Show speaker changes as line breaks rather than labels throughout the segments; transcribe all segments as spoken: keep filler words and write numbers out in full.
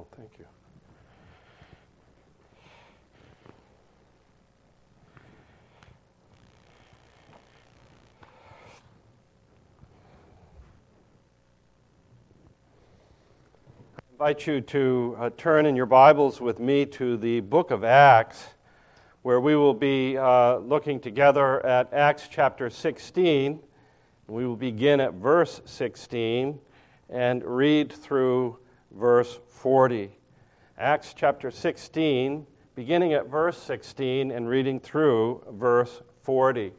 Oh, thank you. I invite you to uh, turn in your Bibles with me to the book of Acts, where we will be uh, looking together at Acts chapter sixteen. We will begin at verse sixteen and read through verse forty. Acts chapter sixteen, beginning at verse sixteen and reading through verse forty.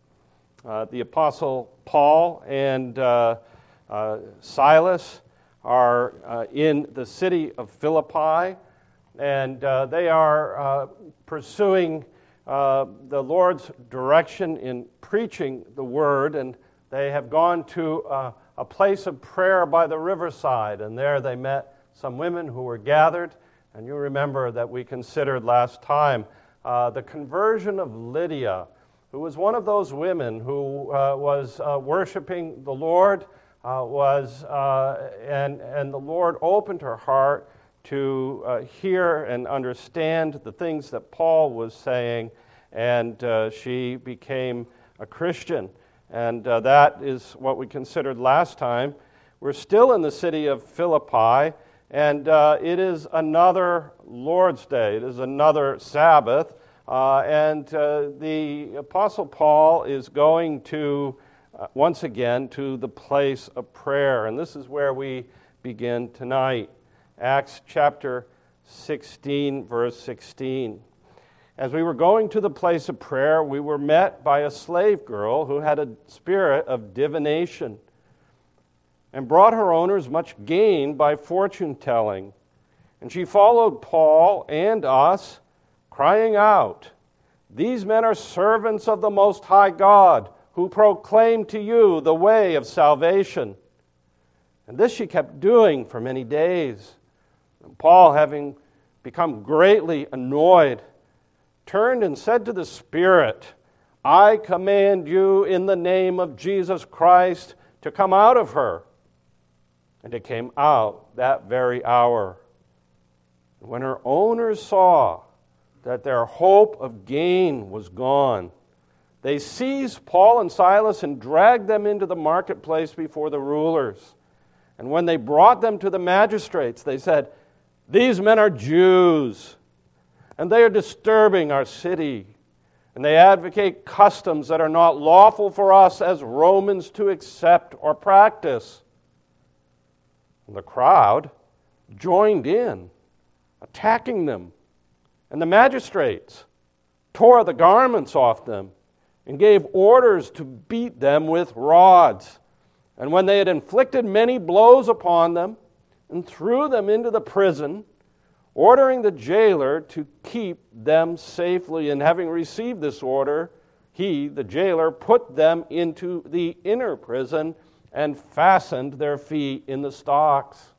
Uh, the Apostle Paul and uh, uh, Silas are uh, in the city of Philippi, and uh, they are uh, pursuing uh, the Lord's direction in preaching the word, and they have gone to uh, a place of prayer by the riverside, and there they met some women who were gathered, and you remember that we considered last time uh, the conversion of Lydia, who was one of those women who uh, was uh, worshiping the Lord, Uh, was uh, and and the Lord opened her heart to uh, hear and understand the things that Paul was saying, and uh, she became a Christian. And uh, that is what we considered last time. We're still in the city of Philippi, and uh, it is another Lord's Day. It is another Sabbath, uh, and uh, the Apostle Paul is going to Uh, once again to the place of prayer. And this is where we begin tonight. Acts chapter sixteen, verse sixteen. As we were going to the place of prayer, we were met by a slave girl who had a spirit of divination and brought her owners much gain by fortune telling. And she followed Paul and us, crying out, "These men are servants of the Most High God, who proclaim to you the way of salvation." And this she kept doing for many days. And Paul, having become greatly annoyed, turned and said to the Spirit, "I command you in the name of Jesus Christ to come out of her." And it came out that very hour. And when her owners saw that their hope of gain was gone, they seized Paul and Silas and dragged them into the marketplace before the rulers. And when they brought them to the magistrates, they said, "These men are Jews, and they are disturbing our city, and they advocate customs that are not lawful for us as Romans to accept or practice." And the crowd joined in, attacking them, and the magistrates tore the garments off them and gave orders to beat them with rods. And when they had inflicted many blows upon them and threw them into the prison, ordering the jailer to keep them safely, and having received this order, he, the jailer, put them into the inner prison and fastened their feet in the stocks.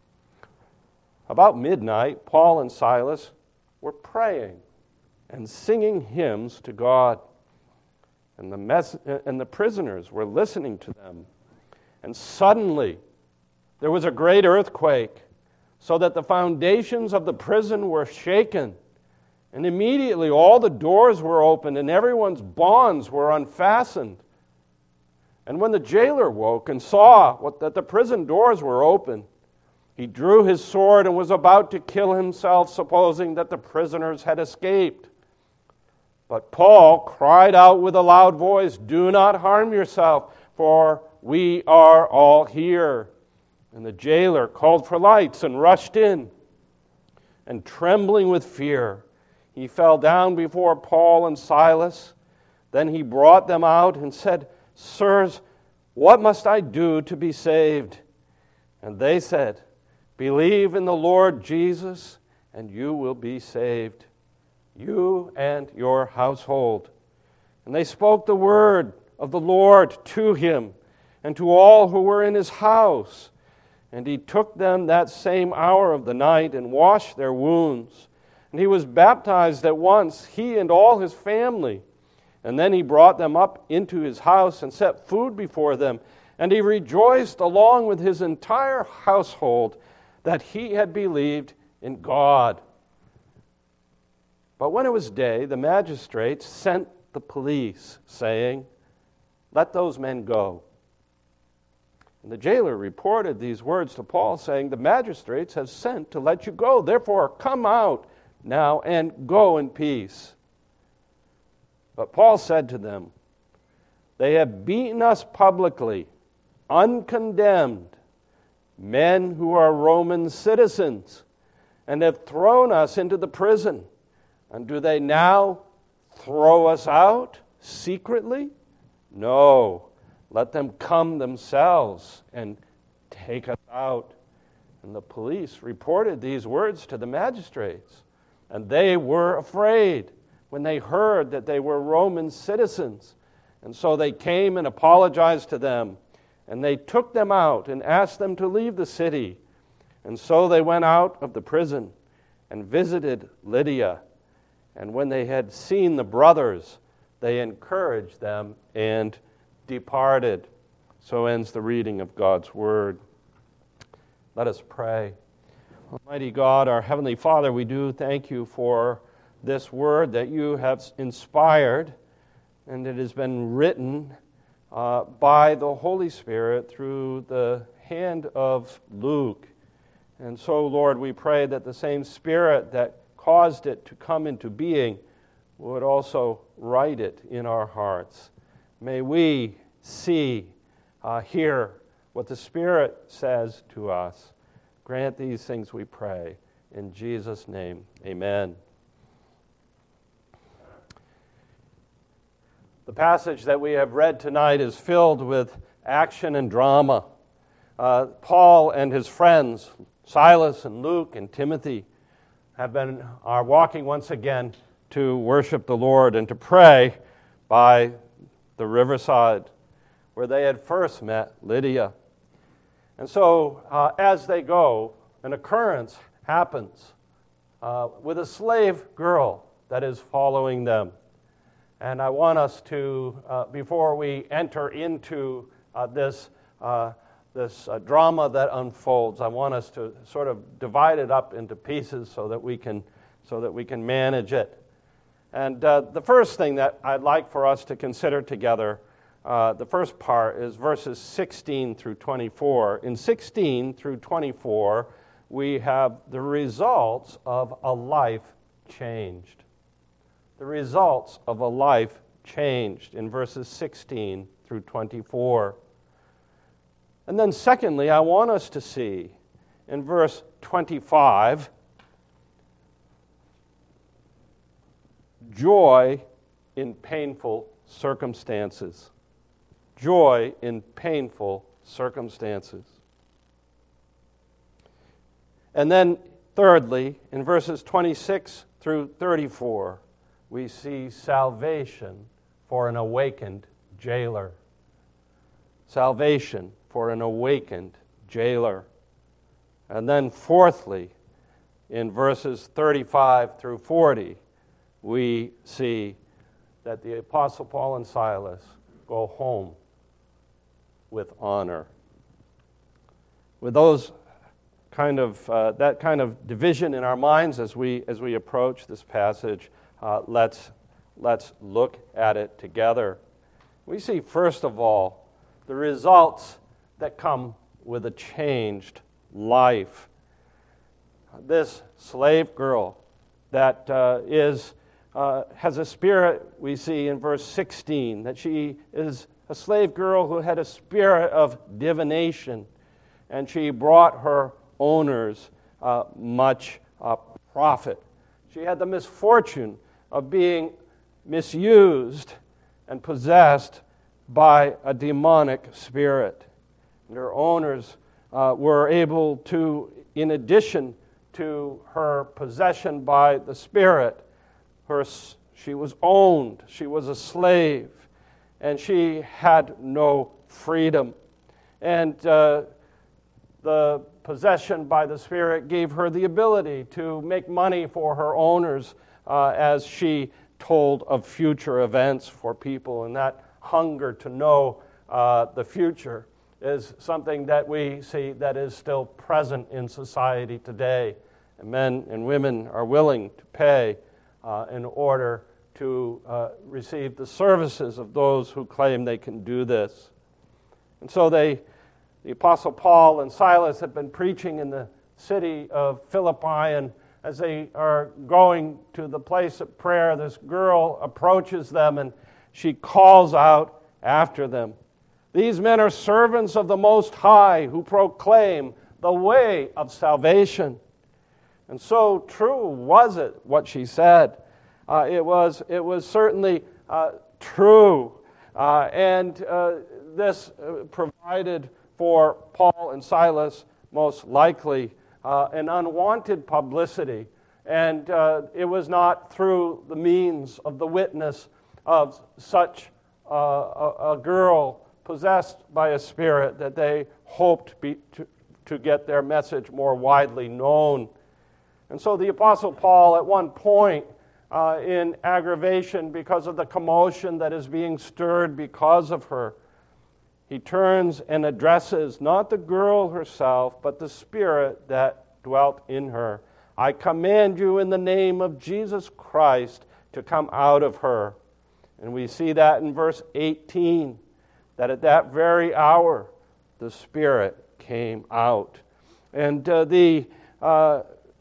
About midnight, Paul and Silas were praying and singing hymns to God. And the, mess- and the prisoners were listening to them. And suddenly there was a great earthquake, so that the foundations of the prison were shaken. And immediately all the doors were opened, and everyone's bonds were unfastened. And when the jailer woke and saw what, that the prison doors were open, he drew his sword and was about to kill himself, supposing that the prisoners had escaped. But Paul cried out with a loud voice, "Do not harm yourself, for we are all here." And the jailer called for lights and rushed in. And trembling with fear, he fell down before Paul and Silas. Then he brought them out and said, "Sirs, what must I do to be saved?" And they said, "Believe in the Lord Jesus, and you will be saved, you and your household." And they spoke the word of the Lord to him and to all who were in his house. And he took them that same hour of the night and washed their wounds. And he was baptized at once, he and all his family. And then he brought them up into his house and set food before them. And he rejoiced along with his entire household that he had believed in God. But when it was day, the magistrates sent the police, saying, "Let those men go." And the jailer reported these words to Paul, saying, "The magistrates have sent to let you go. Therefore, come out now and go in peace." But Paul said to them, "They have beaten us publicly, uncondemned, men who are Roman citizens, and have thrown us into the prison. And do they now throw us out secretly? No, let them come themselves and take us out." And the police reported these words to the magistrates, and they were afraid when they heard that they were Roman citizens. And so they came and apologized to them, and they took them out and asked them to leave the city. And so they went out of the prison and visited Lydia. And when they had seen the brothers, they encouraged them and departed. So ends the reading of God's word. Let us pray. Almighty God, our Heavenly Father, we do thank you for this word that you have inspired, and it has been written uh, by the Holy Spirit through the hand of Luke. And so, Lord, we pray that the same Spirit that caused it to come into being would also write it in our hearts. May we see, uh, hear what the Spirit says to us. Grant these things, we pray. In Jesus' name, amen. The passage that we have read tonight is filled with action and drama. Uh, Paul and his friends, Silas and Luke and Timothy, have been are walking once again to worship the Lord and to pray by the riverside where they had first met Lydia. And so uh, as they go, an occurrence happens uh, with a slave girl that is following them. And I want us to, uh, before we enter into uh, this uh, this uh, drama that unfolds, I want us to sort of divide it up into pieces so that we can so that we can manage it. And uh, the first thing that I'd like for us to consider together, uh, the first part is verses sixteen through twenty-four. In sixteen through twenty-four, we have the results of a life changed. The results of a life changed in verses sixteen through twenty-four. And then secondly, I want us to see in verse twenty-five, joy in painful circumstances. Joy in painful circumstances. And then thirdly, in verses twenty-six through thirty-four, we see salvation for an awakened jailer. Salvation for an awakened jailer. And then fourthly, in verses thirty-five through forty, we see that the Apostle Paul and Silas go home with honor. With those kind of uh, that kind of division in our minds as we as we approach this passage, uh, let's let's look at it together. We see first of all the results that come with a changed life. This slave girl that uh, is uh, has a spirit, we see in verse sixteen, that she is a slave girl who had a spirit of divination, and she brought her owners uh, much uh, profit. She had the misfortune of being misused and possessed by a demonic spirit. And her owners uh, were able to, in addition to her possession by the spirit, her, she was owned, she was a slave, and she had no freedom. And uh, the possession by the Spirit gave her the ability to make money for her owners uh, as she told of future events for people, and that hunger to know uh, the future is something that we see that is still present in society today. And men and women are willing to pay uh, in order to uh, receive the services of those who claim they can do this. And so they, the Apostle Paul and Silas had been preaching in the city of Philippi, and as they are going to the place of prayer, this girl approaches them and she calls out after them, "These men are servants of the Most High who proclaim the way of salvation." And so true was it what she said. Uh, it was it was certainly uh, true. Uh, and uh, this uh, provided for Paul and Silas most likely uh, an unwanted publicity. And uh, it was not through the means of the witness of such uh, a, a girl possessed by a spirit that they hoped be, to, to get their message more widely known. And so the Apostle Paul, at one point, uh, in aggravation because of the commotion that is being stirred because of her, he turns and addresses not the girl herself, but the spirit that dwelt in her. "I command you in the name of Jesus Christ to come out of her." And we see that in verse eighteen, that at that very hour, the spirit came out. And uh, the uh,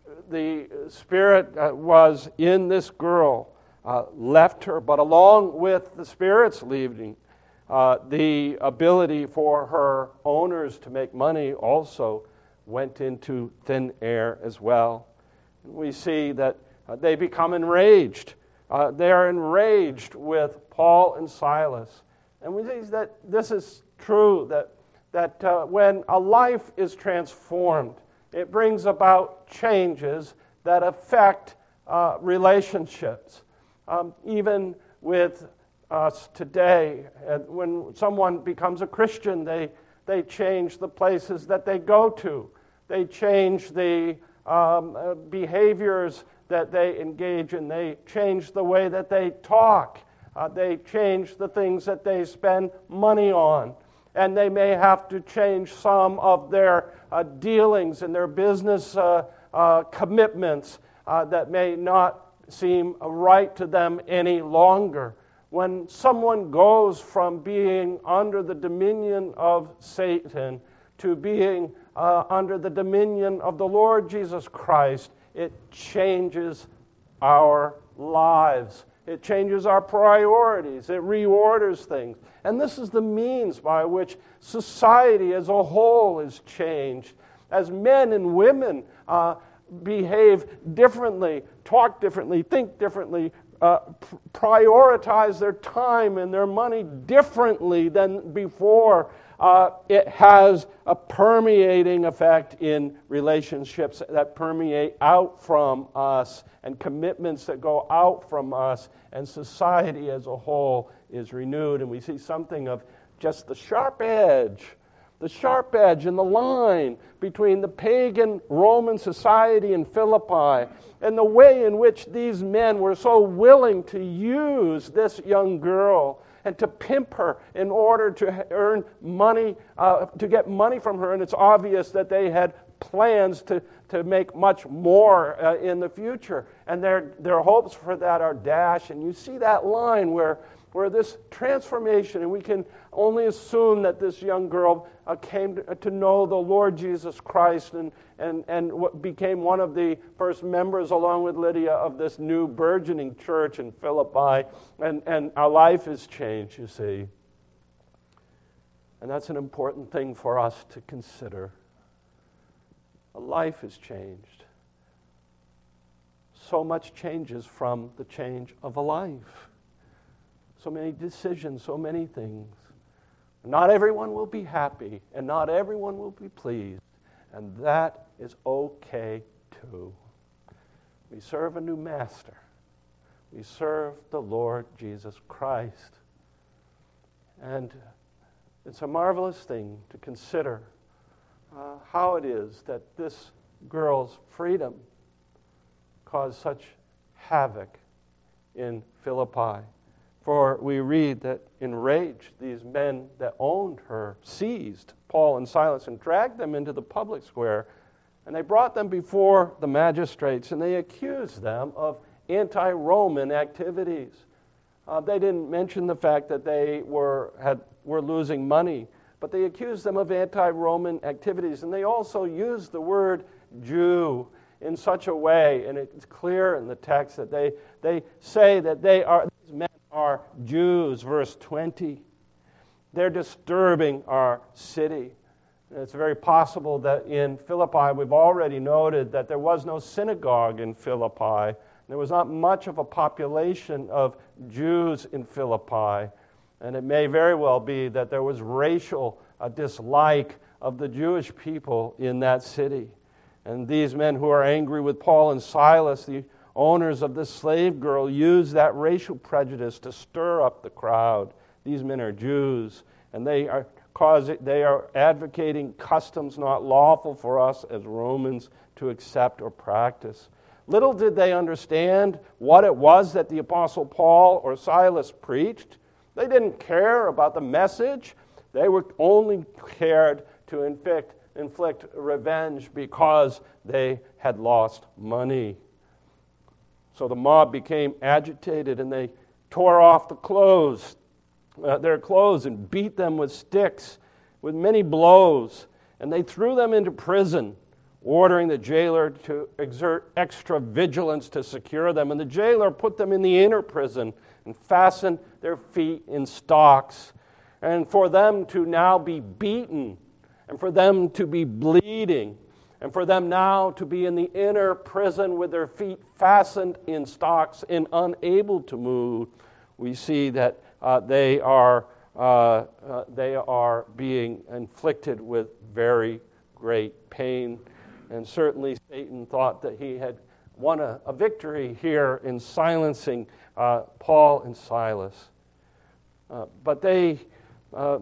the spirit uh, was in this girl, uh, left her, but along with the spirit's leaving, uh, the ability for her owners to make money also went into thin air as well. And we see that uh, they become enraged. Uh, they are enraged with Paul and Silas. And we see that this is true, that, that uh, when a life is transformed, it brings about changes that affect uh, relationships. Um, even with us today, and when someone becomes a Christian, they, they change the places that they go to. They change the um, uh, behaviors that they engage in. They change the way that they talk. Uh, they change the things that they spend money on. And they may have to change some of their uh, dealings and their business uh, uh, commitments uh, that may not seem right to them any longer. When someone goes from being under the dominion of Satan to being uh, under the dominion of the Lord Jesus Christ, it changes our lives. It changes our priorities. It reorders things. And this is the means by which society as a whole is changed. As men and women uh, behave differently, talk differently, think differently, uh, pr- prioritize their time and their money differently than before, uh, it has a permeating effect in relationships that permeate out from us and commitments that go out from us, and society as a whole is renewed. And we see something of just the sharp edge, the sharp edge and the line between the pagan Roman society in Philippi and the way in which these men were so willing to use this young girl and to pimp her in order to earn money, uh, to get money from her. And it's obvious that they had plans to, to make much more uh, in the future. And their, their hopes for that are dashed. And you see that line where, where this transformation, and we can only assume that this young girl uh, came to, to know the Lord Jesus Christ and, and, and what became one of the first members, along with Lydia, of this new burgeoning church in Philippi. And, and our life has changed, you see. And that's an important thing for us to consider. A life has changed. So much changes from the change of a life. So many decisions, so many things. Not everyone will be happy, and not everyone will be pleased, and that is okay too. We serve a new master. We serve the Lord Jesus Christ. And it's a marvelous thing to consider uh, how it is that this girl's freedom caused such havoc in Philippi. For we read that enraged, these men that owned her seized Paul and Silas and dragged them into the public square, and they brought them before the magistrates, and they accused them of anti-Roman activities. Uh, they didn't mention the fact that they were had were losing money, but they accused them of anti-Roman activities, and they also used the word Jew in such a way, and it's clear in the text that they they say that they are these men are Jews. Verse twenty, they're disturbing our city. And it's very possible that in Philippi, we've already noted that there was no synagogue in Philippi. There was not much of a population of Jews in Philippi, and it may very well be that there was racial uh, dislike of the Jewish people in that city. And these men who are angry with Paul and Silas, the owners of this slave girl, use that racial prejudice to stir up the crowd. These men are Jews, and they are causing, they are advocating customs not lawful for us as Romans to accept or practice. Little did they understand what it was that the Apostle Paul or Silas preached. They didn't care about the message. They were only cared to inflict, inflict revenge because they had lost money. So the mob became agitated, and they tore off the clothes, uh, their clothes and beat them with sticks, with many blows, and they threw them into prison, ordering the jailer to exert extra vigilance to secure them. And the jailer put them in the inner prison and fastened their feet in stocks. And for them to now be beaten, and for them to be bleeding, and for them now to be in the inner prison with their feet fastened in stocks and unable to move, we see that uh, they are uh, uh, they are being inflicted with very great pain. And certainly Satan thought that he had won a, a victory here in silencing uh, Paul and Silas. Uh, but they, uh,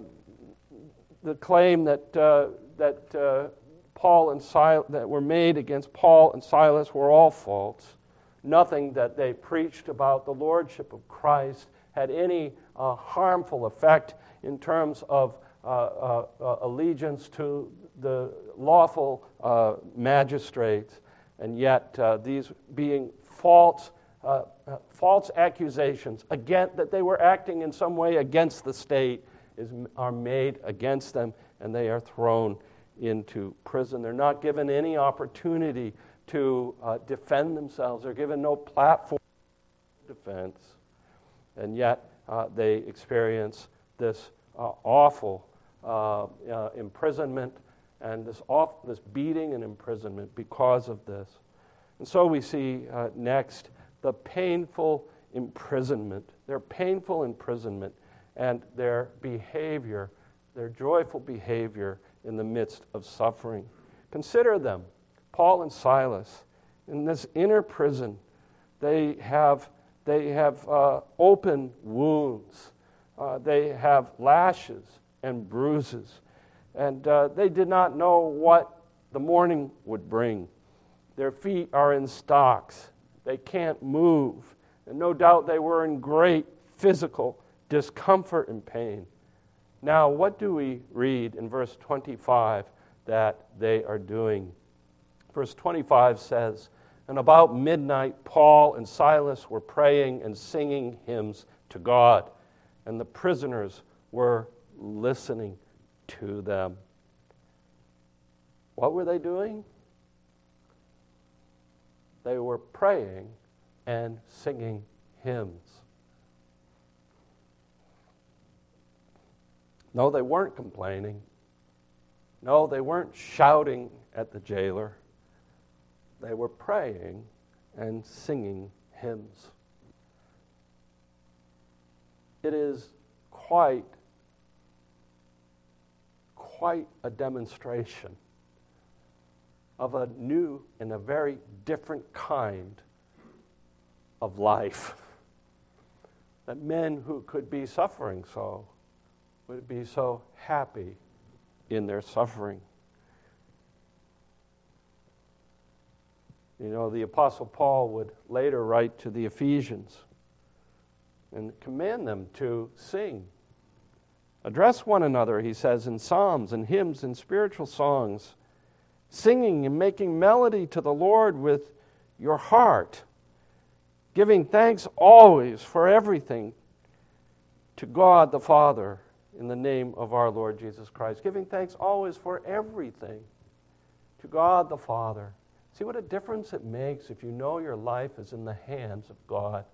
the claim that uh, that uh, Paul and Silas that were made against Paul and Silas were all false. Nothing that they preached about the lordship of Christ had any uh, harmful effect in terms of uh, uh, uh, allegiance to the lawful uh, magistrates, and yet uh, these being false, uh, uh, false accusations again that they were acting in some way against the state is are made against them, and they are thrown into prison. They're not given any opportunity to uh, defend themselves. They're given no platform for defense, and yet uh, they experience this uh, awful uh, uh, imprisonment and this off, this beating and imprisonment because of this. And so we see uh, next the painful imprisonment, their painful imprisonment and their behavior, their joyful behavior in the midst of suffering. Consider them, Paul and Silas, in this inner prison. They have, they have uh, open wounds. Uh, they have lashes and bruises. And uh, they did not know what the morning would bring. Their feet are in stocks. They can't move. And no doubt they were in great physical discomfort and pain. Now, what do we read in verse twenty-five that they are doing? Verse twenty-five says, "And about midnight, Paul and Silas were praying and singing hymns to God, and the prisoners were listening to them." What were they doing? They were praying and singing hymns. No, they weren't complaining. No, they weren't shouting at the jailer. They were praying and singing hymns. It is quite quite a demonstration of a new and a very different kind of life. That men who could be suffering so would be so happy in their suffering. You know, the Apostle Paul would later write to the Ephesians and command them to sing Address one another, he says, in psalms and hymns and spiritual songs, singing and making melody to the Lord with your heart, giving thanks always for everything to God the Father in the name of our Lord Jesus Christ. Giving thanks always for everything to God the Father. See what a difference it makes if you know your life is in the hands of God.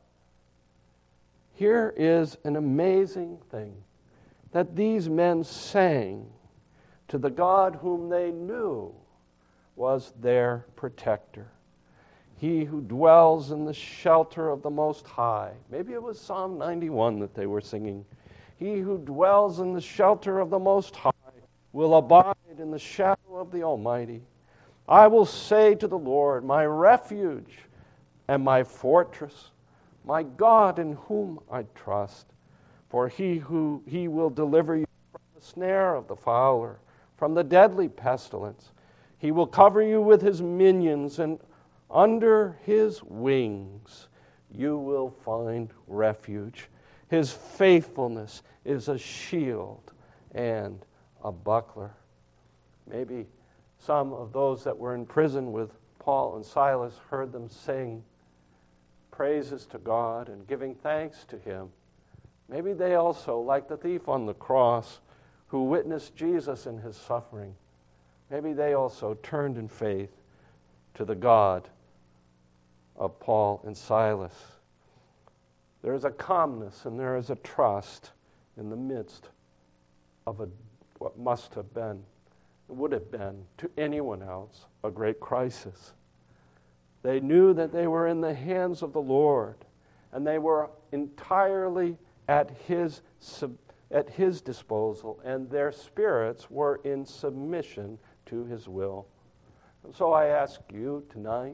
Here is an amazing thing that these men sang to the God whom they knew was their protector. He who dwells in the shelter of the Most High. Maybe it was Psalm ninety-one that they were singing. He who dwells in the shelter of the Most High will abide in the shadow of the Almighty. I will say to the Lord, my refuge and my fortress, my God in whom I trust. For he who he will deliver you from the snare of the fowler, from the deadly pestilence. He will cover you with his minions, and under his wings you will find refuge. His faithfulness is a shield and a buckler. Maybe some of those that were in prison with Paul and Silas heard them sing praises to God and giving thanks to him. Maybe they also, like the thief on the cross who witnessed Jesus in his suffering, maybe they also turned in faith to the God of Paul and Silas. There is a calmness and there is a trust in the midst of a, what must have been, would have been to anyone else, a great crisis. They knew that they were in the hands of the Lord, and they were entirely at his sub, at his disposal, and their spirits were in submission to his will. And so I ask you tonight,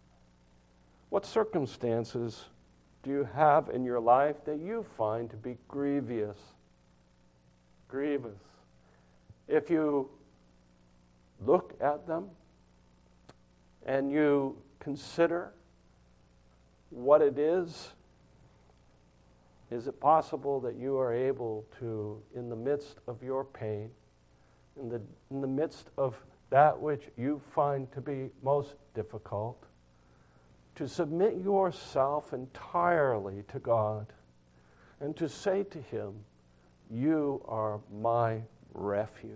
what circumstances do you have in your life that you find to be grievous? Grievous. If you look at them and you consider what it is, is it possible that you are able to, in the midst of your pain, in the, in the midst of that which you find to be most difficult, to submit yourself entirely to God and to say to him, you are my refuge.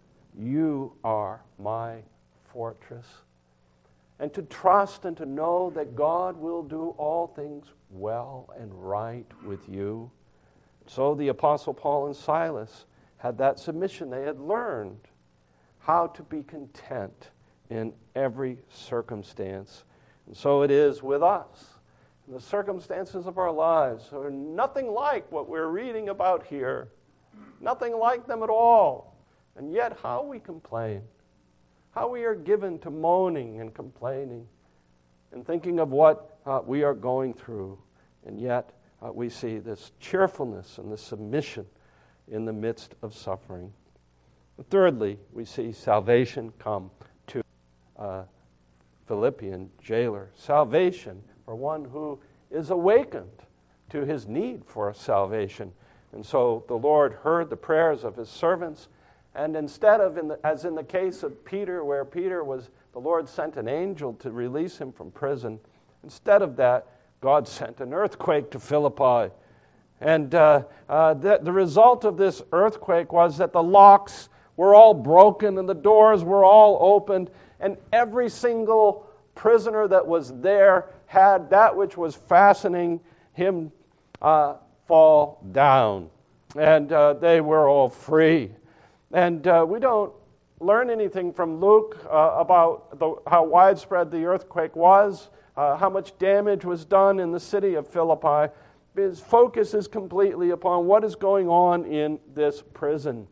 You are my fortress. And to trust and to know that God will do all things well and right with you. So the Apostle Paul and Silas had that submission. They had learned how to be content in every circumstance. And so it is with us. The circumstances of our lives are nothing like what we're reading about here. Nothing like them at all. And yet how we complain. How we are given to moaning and complaining and thinking of what uh, we are going through. And yet uh, we see this cheerfulness and this submission in the midst of suffering. And thirdly, we see salvation come to a Philippian jailer. Salvation for one who is awakened to his need for salvation. And so the Lord heard the prayers of his servants. And instead of, in the, as in the case of Peter, where Peter was, the Lord sent an angel to release him from prison. Instead of that, God sent an earthquake to Philippi. And uh, uh, the, the result of this earthquake was that the locks were all broken and the doors were all opened. And every single prisoner that was there had that which was fastening him uh, fall down. And uh, they were all free. And uh, we don't learn anything from Luke uh, about the, how widespread the earthquake was, uh, how much damage was done in the city of Philippi. His focus is completely upon what is going on in this prison.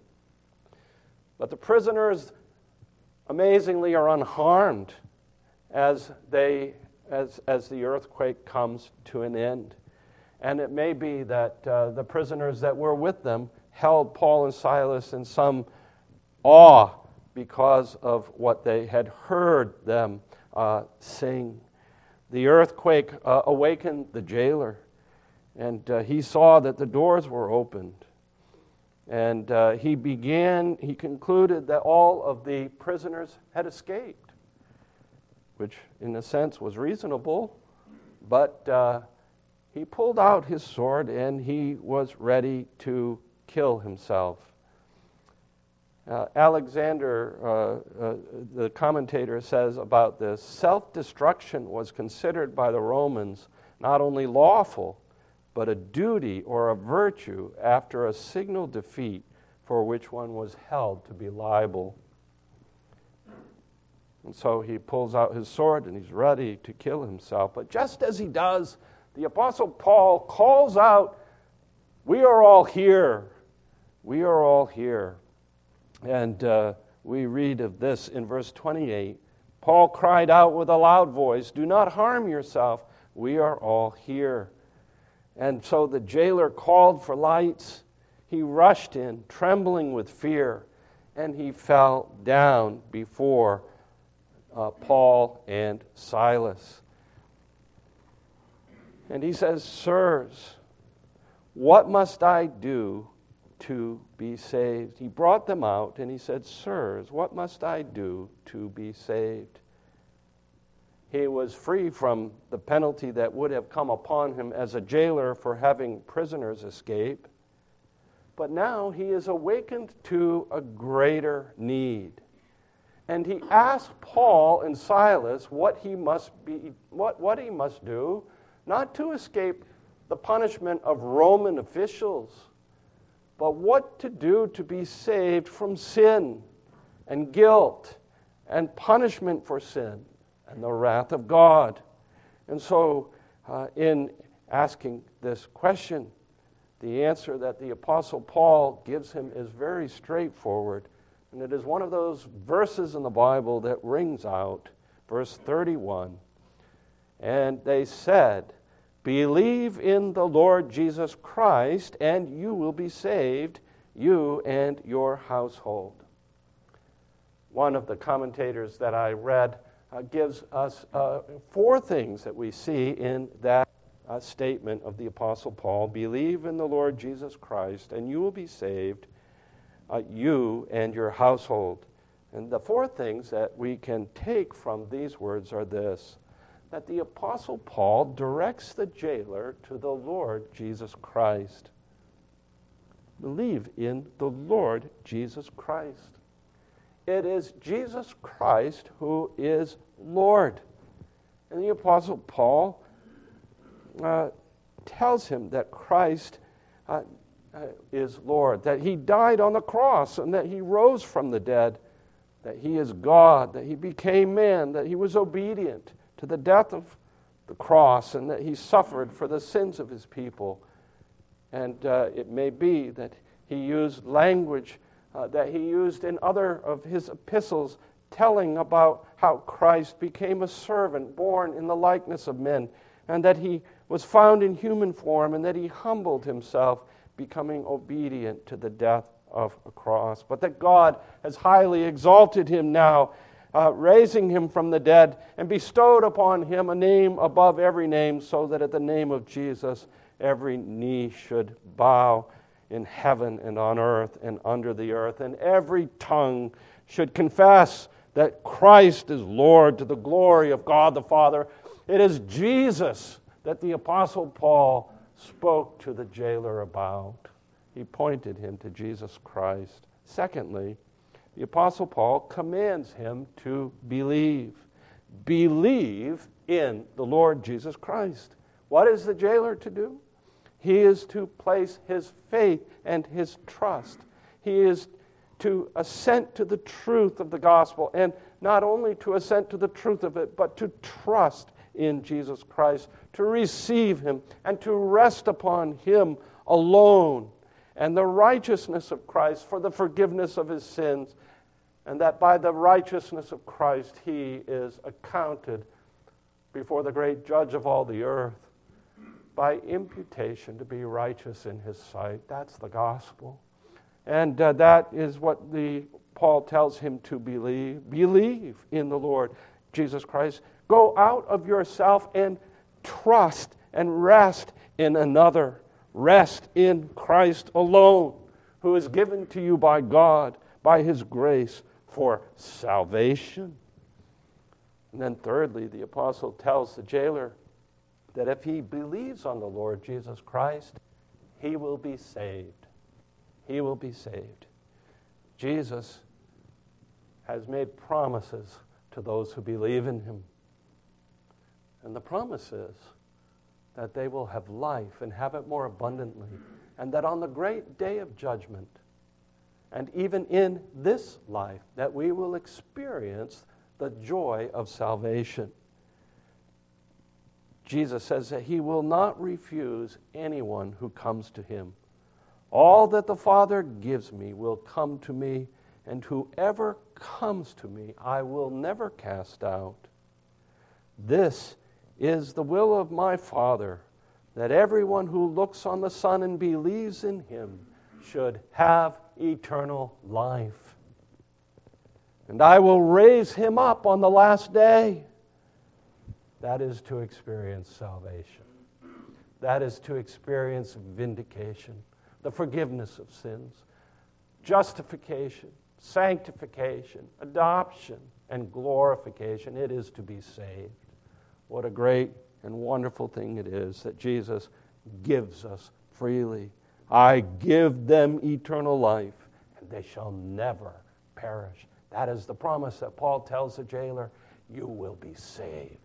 But the prisoners, amazingly, are unharmed as they as as the earthquake comes to an end. And it may be that uh, the prisoners that were with them held Paul and Silas in some awe because of what they had heard them uh, sing. The earthquake uh, awakened the jailer, and uh, he saw that the doors were opened. And uh, he began, he concluded that all of the prisoners had escaped, which in a sense was reasonable, but uh, he pulled out his sword and he was ready to kill himself. Uh, Alexander, uh, uh, the commentator, says about this, self-destruction was considered by the Romans not only lawful, but a duty or a virtue after a signal defeat for which one was held to be liable. And so he pulls out his sword and he's ready to kill himself. But just as he does, the Apostle Paul calls out, "We are all here. We are all here." And uh, we read of this in verse twenty-eight. Paul cried out with a loud voice, "Do not harm yourself. We are all here." And so the jailer called for lights. He rushed in, trembling with fear, and he fell down before uh, Paul and Silas. And he says, "Sirs, what must I do to be saved?" He brought them out and he said, "Sirs, what must I do to be saved?" He was free from the penalty that would have come upon him as a jailer for having prisoners escape. But now he is awakened to a greater need. And he asked Paul and Silas what he must be, what, what he must do, not to escape the punishment of Roman officials, but what to do to be saved from sin and guilt and punishment for sin and the wrath of God. And so, uh, in asking this question, the answer that the Apostle Paul gives him is very straightforward. And it is one of those verses in the Bible that rings out, verse thirty-one. And they said, "Believe in the Lord Jesus Christ, and you will be saved, you and your household." One of the commentators that I read uh, gives us uh, four things that we see in that uh, statement of the Apostle Paul. Believe in the Lord Jesus Christ, and you will be saved, uh, you and your household. And the four things that we can take from these words are this: that the Apostle Paul directs the jailer to the Lord Jesus Christ. Believe in the Lord Jesus Christ. It is Jesus Christ who is Lord. And the Apostle Paul uh, tells him that Christ uh, uh, is Lord, that he died on the cross and that he rose from the dead, that he is God, that he became man, that he was obedient to the death of the cross, and that he suffered for the sins of his people. And uh, it may be that he used language uh, that he used in other of his epistles, telling about how Christ became a servant born in the likeness of men, and that he was found in human form, and that he humbled himself, becoming obedient to the death of a cross. But that God has highly exalted him now, Uh, raising him from the dead, and bestowed upon him a name above every name, so that at the name of Jesus every knee should bow in heaven and on earth and under the earth, and every tongue should confess that Christ is Lord, to the glory of God the Father. It is Jesus that the Apostle Paul spoke to the jailer about. He pointed him to Jesus Christ. Secondly, the Apostle Paul commands him to believe. Believe in the Lord Jesus Christ. What is the jailer to do? He is to place his faith and his trust. He is to assent to the truth of the gospel, and not only to assent to the truth of it, but to trust in Jesus Christ, to receive him, and to rest upon him alone, and the righteousness of Christ for the forgiveness of his sins, and that by the righteousness of Christ he is accounted before the great judge of all the earth by imputation to be righteous in his sight. That's the gospel. And uh, that is what the Paul tells him to believe. Believe in the Lord Jesus Christ. Go out of yourself and trust and rest in another. Rest in Christ alone, who is given to you by God, by his grace, for salvation. And then thirdly, the apostle tells the jailer that if he believes on the Lord Jesus Christ, he will be saved. He will be saved. Jesus has made promises to those who believe in him. And the promise is that they will have life and have it more abundantly, and that on the great day of judgment, and even in this life, that we will experience the joy of salvation. Jesus says that he will not refuse anyone who comes to him. All that the Father gives me will come to me, and whoever comes to me I will never cast out. This is the will of my Father, that everyone who looks on the Son and believes in him should have eternal life. And I will raise him up on the last day. That is to experience salvation. That is to experience vindication, the forgiveness of sins, justification, sanctification, adoption, and glorification. It is to be saved. What a great and wonderful thing it is that Jesus gives us freely. I give them eternal life, and they shall never perish. That is the promise that Paul tells the jailer. You will be saved.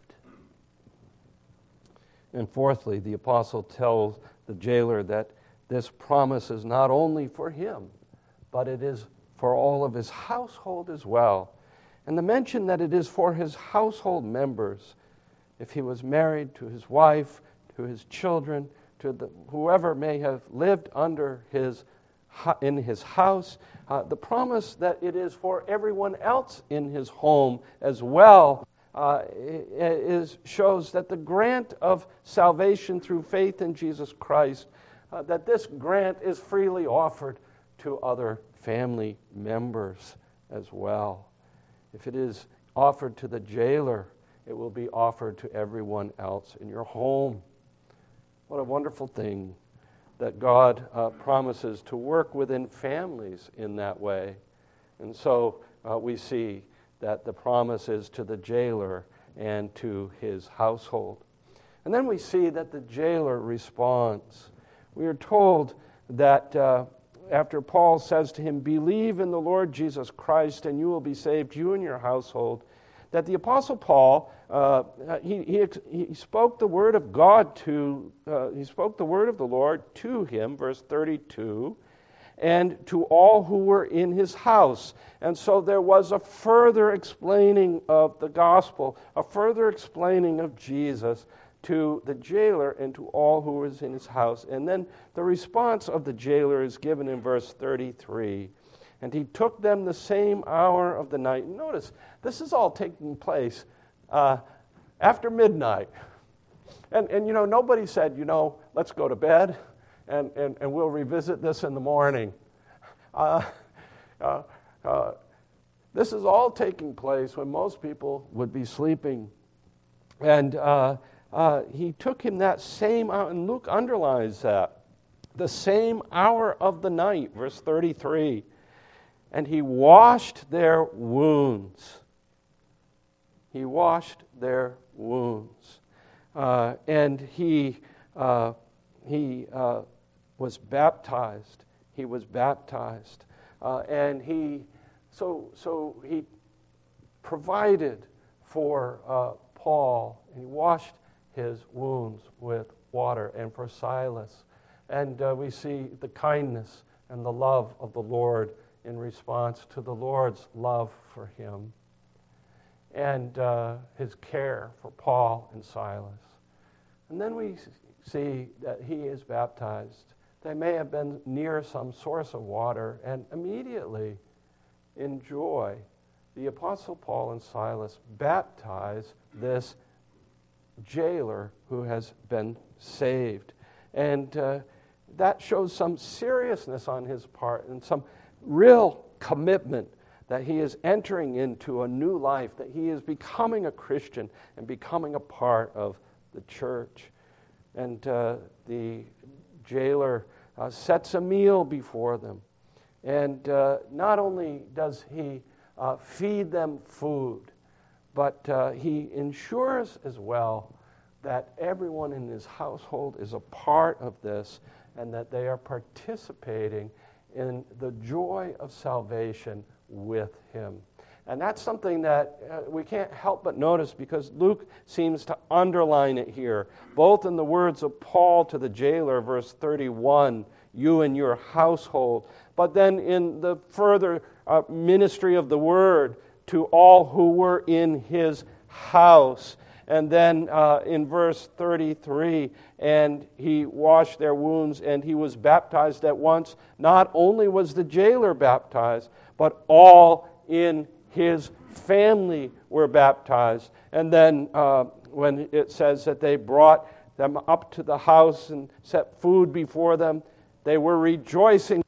And fourthly, the apostle tells the jailer that this promise is not only for him, but it is for all of his household as well. And the mention that it is for his household members, if he was married, to his wife, to his children, to the, whoever may have lived under his in his house, uh, the promise that it is for everyone else in his home as well uh, is shows that the grant of salvation through faith in Jesus Christ, uh, that this grant is freely offered to other family members as well. If it is offered to the jailer, it will be offered to everyone else in your home. What a wonderful thing that God uh, promises to work within families in that way. And so uh, we see that the promise is to the jailer and to his household. And then we see that the jailer responds. We are told that uh, after Paul says to him, believe in the Lord Jesus Christ and you will be saved, you and your household, that the Apostle Paul, uh, he, he he spoke the word of God to, uh, he spoke the word of the Lord to him, verse thirty-two, and to all who were in his house. And so there was a further explaining of the gospel, a further explaining of Jesus to the jailer and to all who was in his house. And then the response of the jailer is given in verse thirty-three. And he took them the same hour of the night. Notice, this is all taking place uh, after midnight. And, and, you know, nobody said, you know, let's go to bed and, and, and we'll revisit this in the morning. Uh, uh, uh, this is all taking place when most people would be sleeping. And uh, uh, he took him that same hour, and Luke underlines that, the same hour of the night, verse thirty-three. And he washed their wounds. He washed their wounds. Uh, and he uh, he uh, was baptized. He was baptized. Uh, and he so so he provided for uh, Paul, and he washed his wounds with water, and for Silas. And uh, we see the kindness and the love of the Lord in response to the Lord's love for him, and uh, his care for Paul and Silas. And then we see that he is baptized. They may have been near some source of water, and immediately, in joy, the Apostle Paul and Silas baptize this jailer who has been saved. And uh, that shows some seriousness on his part and some real commitment that he is entering into a new life, that he is becoming a Christian and becoming a part of the church. And uh, the jailer uh, sets a meal before them. And uh, not only does he uh, feed them food, but uh, he ensures as well that everyone in his household is a part of this and that they are participating in the joy of salvation with him. And that's something that uh, we can't help but notice because Luke seems to underline it here, both in the words of Paul to the jailer, verse thirty-one, you and your household, but then in the further uh, ministry of the word to all who were in his house. And then uh, in verse thirty-three, and he washed their wounds and he was baptized at once. Not only was the jailer baptized, but all in his family were baptized. And then uh, when it says that they brought them up to the house and set food before them, they were rejoicing.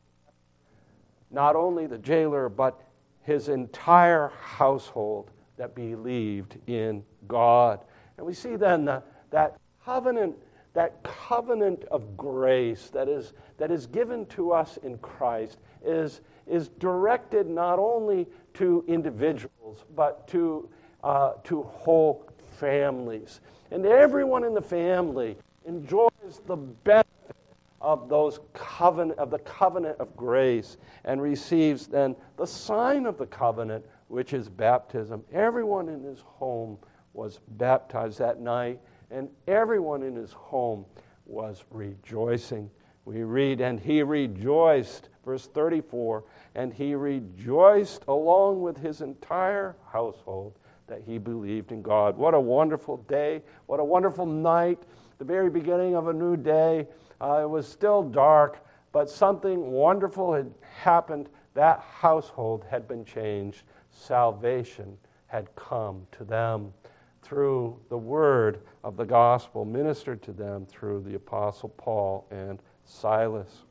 Not only the jailer, but his entire household that believed in God. And we see then the, that covenant, that covenant of grace that is that is given to us in Christ is, is directed not only to individuals, but to uh, to whole families. And everyone in the family enjoys the benefit of those covenant of the covenant of grace and receives then the sign of the covenant, which is baptism. Everyone in his home was baptized that night, and everyone in his home was rejoicing. We read, and he rejoiced, verse thirty-four, and he rejoiced along with his entire household that he believed in God. What a wonderful day. What a wonderful night. The very beginning of a new day. Uh, it was still dark, but something wonderful had happened. That household had been changed. Salvation had come to them through the word of the gospel ministered to them through the Apostle Paul and Silas.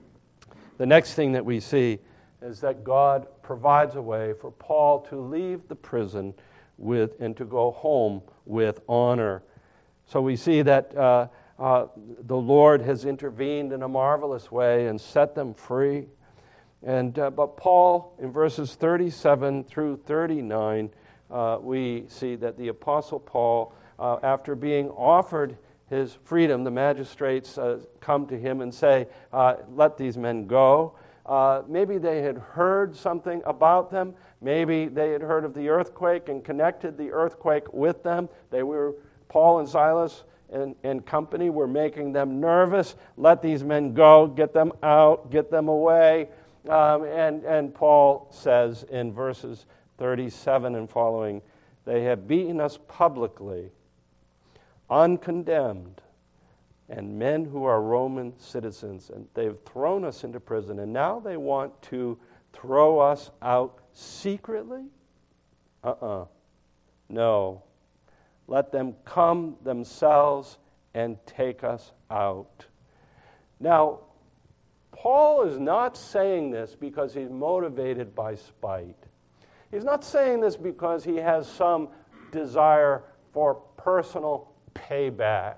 The next thing that we see is that God provides a way for Paul to leave the prison with and to go home with honor. So we see that uh, uh, the Lord has intervened in a marvelous way and set them free. And uh, but Paul, in verses thirty-seven through thirty-nine, uh, we see that the Apostle Paul, uh, after being offered his freedom, the magistrates uh, come to him and say, uh, let these men go. Uh, maybe they had heard something about them. Maybe they had heard of the earthquake and connected the earthquake with them. They were, Paul and Silas and, and company were making them nervous. Let these men go, get them out, get them away. Um, and, and Paul says in verses thirty-seven and following, they have beaten us publicly, uncondemned, and men who are Roman citizens, and they've thrown us into prison, and now they want to throw us out secretly? Uh-uh. No. Let them come themselves and take us out. Now, Paul is not saying this because he's motivated by spite. He's not saying this because he has some desire for personal payback.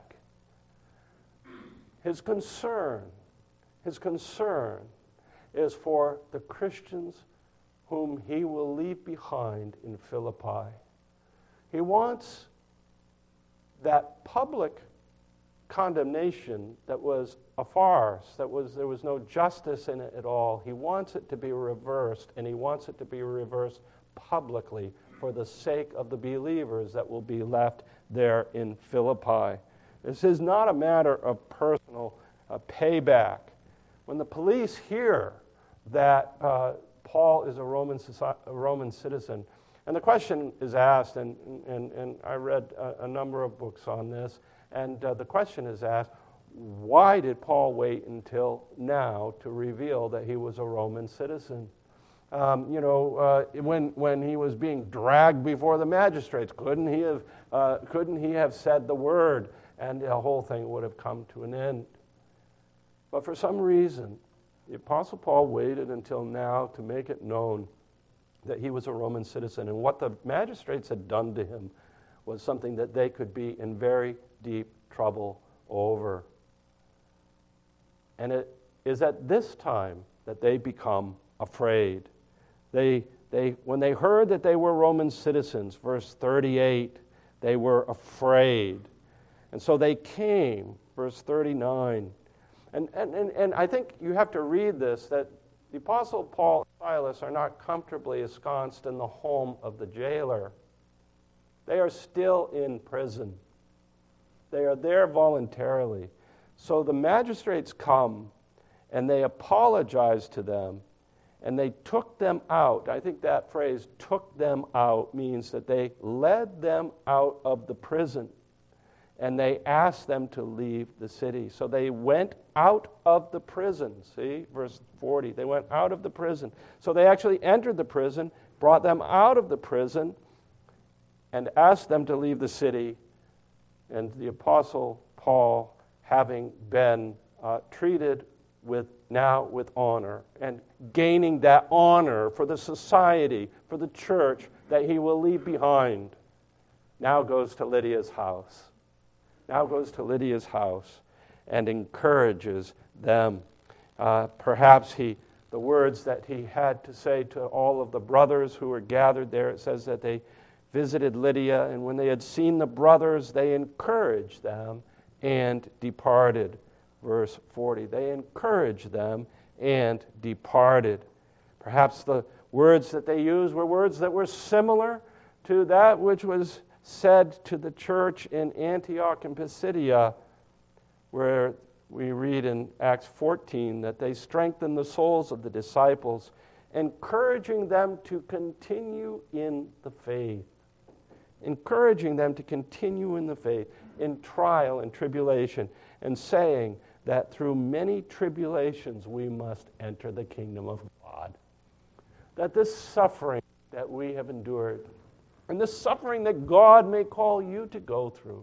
His concern, his concern is for the Christians whom he will leave behind in Philippi. He wants that public condemnation that was a farce, that was there was no justice in it at all. He wants it to be reversed, and he wants it to be reversed publicly for the sake of the believers that will be left there in Philippi. This is not a matter of personal uh, payback. When the police hear that uh, Paul is a Roman, society, a Roman citizen, and the question is asked, and, and, and I read a, a number of books on this, and uh, the question is asked, why did Paul wait until now to reveal that he was a Roman citizen? Um, you know, uh, when when he was being dragged before the magistrates, couldn't he have uh, couldn't he have said the word, and the whole thing would have come to an end? But for some reason, the Apostle Paul waited until now to make it known that he was a Roman citizen, and what the magistrates had done to him was something that they could be in very deep trouble over. And it is at this time that they become afraid. They, they, when they heard that they were Roman citizens, verse thirty-eight, they were afraid. And so they came, verse thirty-nine. And, and, and, and I think you have to read this, that the Apostle Paul and Silas are not comfortably ensconced in the home of the jailer. They are still in prison. They are there voluntarily. So the magistrates come and they apologize to them and they took them out. I think that phrase, took them out, means that they led them out of the prison and they asked them to leave the city. So they went out of the prison. See, verse forty. They went out of the prison. So they actually entered the prison, brought them out of the prison, and asked them to leave the city. And the Apostle Paul, having been uh, treated with now with honor, and gaining that honor for the society, for the church that he will leave behind, now goes to Lydia's house. Now goes to Lydia's house and encourages them. Uh, perhaps he, the words that he had to say to all of the brothers who were gathered there, it says that they visited Lydia, and when they had seen the brothers, they encouraged them and departed. Verse forty, they encouraged them and departed. Perhaps the words that they used were words that were similar to that which was said to the church in Antioch and Pisidia, where we read in Acts fourteen that they strengthened the souls of the disciples, encouraging them to continue in the faith. Encouraging them to continue in the faith, in trial and tribulation, and saying that through many tribulations we must enter the kingdom of God. That this suffering that we have endured, and this suffering that God may call you to go through,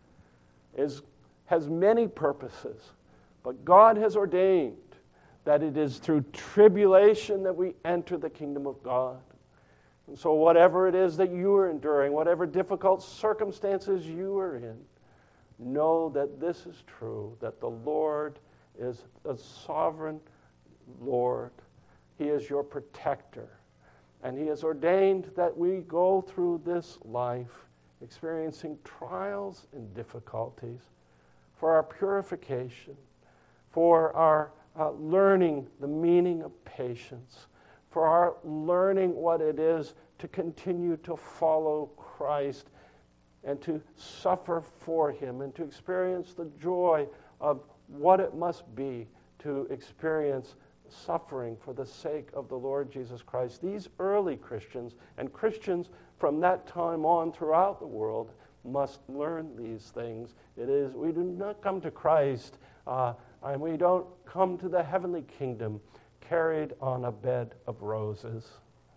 is, has many purposes. But God has ordained that it is through tribulation that we enter the kingdom of God. And so whatever it is that you are enduring, whatever difficult circumstances you are in, know that this is true, that the Lord is a sovereign Lord. He is your protector. And he has ordained that we go through this life experiencing trials and difficulties for our purification, for our uh, learning the meaning of patience, for our learning what it is to continue to follow Christ and to suffer for him and to experience the joy of what it must be to experience suffering for the sake of the Lord Jesus Christ. These early Christians and Christians from that time on throughout the world must learn these things. It is, we do not come to Christ uh, and we don't come to the heavenly kingdom carried on a bed of roses.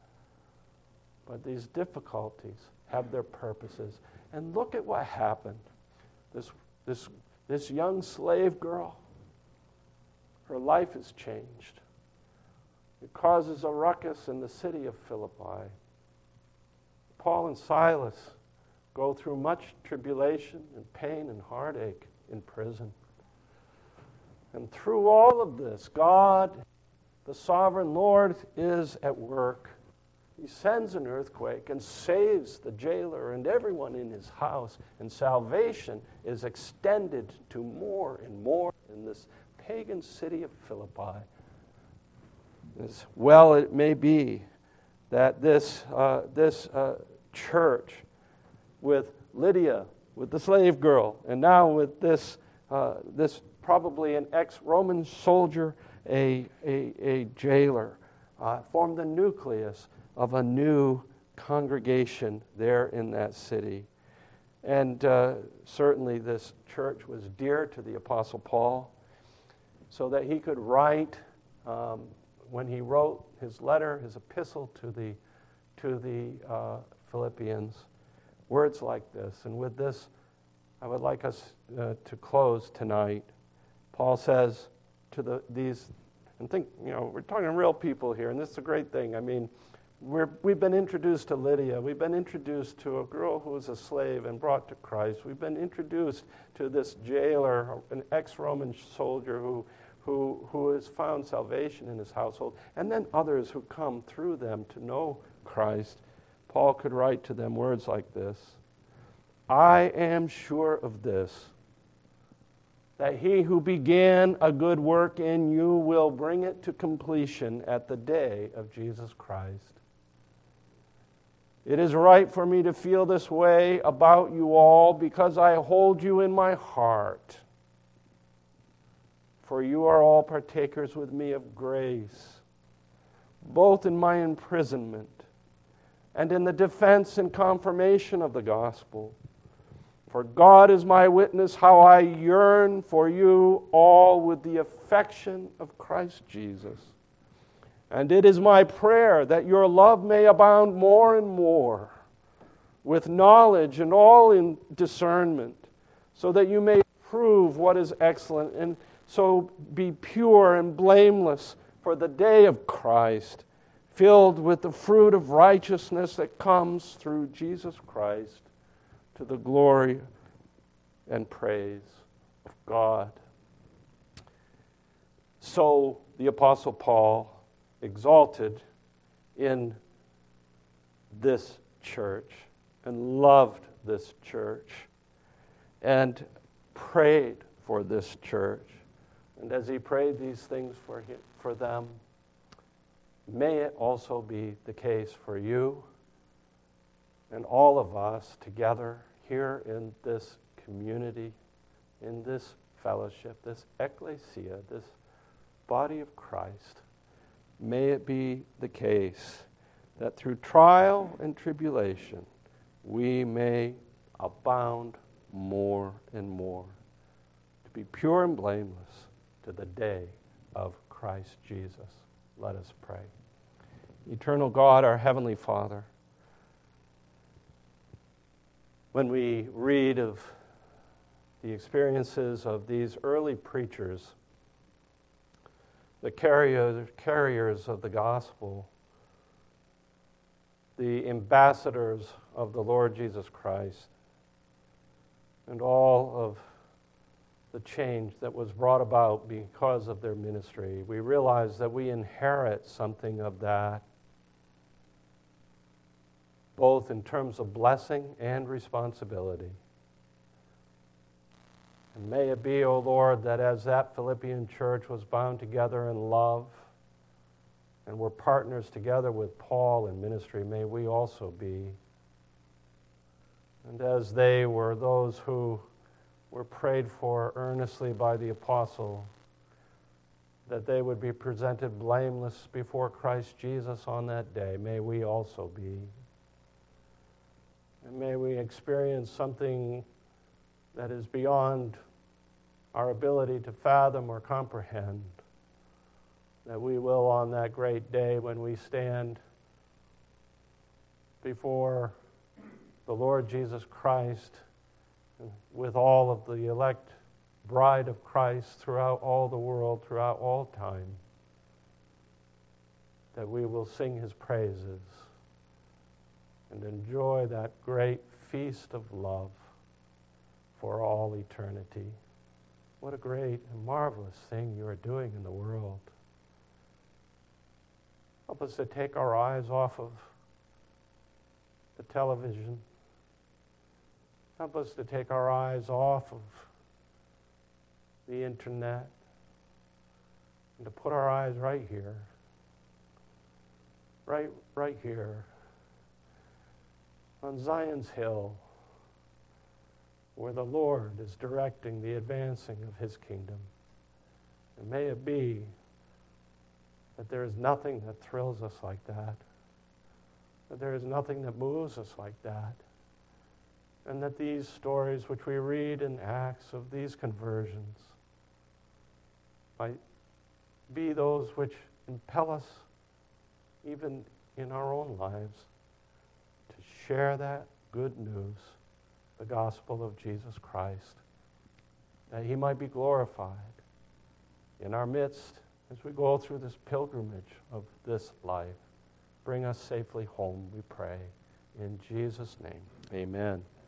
But these difficulties have their purposes. And look at what happened. This, this, this young slave girl, her life is changed. It causes a ruckus in the city of Philippi. Paul and Silas go through much tribulation and pain and heartache in prison. And through all of this, God, the sovereign Lord, is at work. He sends an earthquake and saves the jailer and everyone in his house. And salvation is extended to more and more in this pagan city of Philippi. As well it may be that this, uh, this uh, church with Lydia, with the slave girl, and now with this, uh, this probably an ex-Roman soldier, a, a, a jailer, uh, formed the nucleus of a new congregation there in that city. And uh, certainly this church was dear to the Apostle Paul, so that he could write, um, when he wrote his letter, his epistle to the, to the uh, Philippians, words like this. And with this, I would like us uh, to close tonight. Paul says to the, these, and think, you know, we're talking to real people here, and this is a great thing. I mean, We're, we've been introduced to Lydia. We've been introduced to a girl who was a slave and brought to Christ. We've been introduced to this jailer, an ex-Roman soldier who who, who has found salvation in his household, and then others who come through them to know Christ, Paul could write to them words like this: I am sure of this, that he who began a good work in you will bring it to completion at the day of Jesus Christ. It is right for me to feel this way about you all because I hold you in my heart. For you are all partakers with me of grace, both in my imprisonment and in the defense and confirmation of the gospel. For God is my witness how I yearn for you all with the affection of Christ Jesus. And it is my prayer that your love may abound more and more with knowledge and all in discernment, so that you may prove what is excellent and so be pure and blameless for the day of Christ, filled with the fruit of righteousness that comes through Jesus Christ, to the glory and praise of God. So the Apostle Paul exalted in this church and loved this church and prayed for this church. And as he prayed these things for him, for them, may it also be the case for you and all of us together here in this community, in this fellowship, this ecclesia, this body of Christ. May it be the case that through trial and tribulation we may abound more and more to be pure and blameless to the day of Christ Jesus. Let us pray. Eternal God, our Heavenly Father, when we read of the experiences of these early preachers, the carriers, carriers of the gospel, the ambassadors of the Lord Jesus Christ, and all of the change that was brought about because of their ministry, we realize that we inherit something of that, both in terms of blessing and responsibility. And may it be, O Lord, that as that Philippian church was bound together in love and were partners together with Paul in ministry, may we also be. And as they were those who were prayed for earnestly by the apostle, that they would be presented blameless before Christ Jesus on that day, may we also be. And may we experience something that is beyond our ability to fathom or comprehend, that we will on that great day when we stand before the Lord Jesus Christ with all of the elect bride of Christ throughout all the world, throughout all time, that we will sing his praises and enjoy that great feast of love for all eternity. What a great and marvelous thing you are doing in the world. Help us to take our eyes off of the television. Help us to take our eyes off of the internet and to put our eyes right here, right, right here on Zion's Hill, where the Lord is directing the advancing of his kingdom. And may it be that there is nothing that thrills us like that, that there is nothing that moves us like that, and that these stories which we read in Acts of these conversions might be those which impel us even in our own lives to share that good news, the gospel of Jesus Christ, that he might be glorified in our midst as we go through this pilgrimage of this life. Bring us safely home, we pray. In Jesus' name, amen.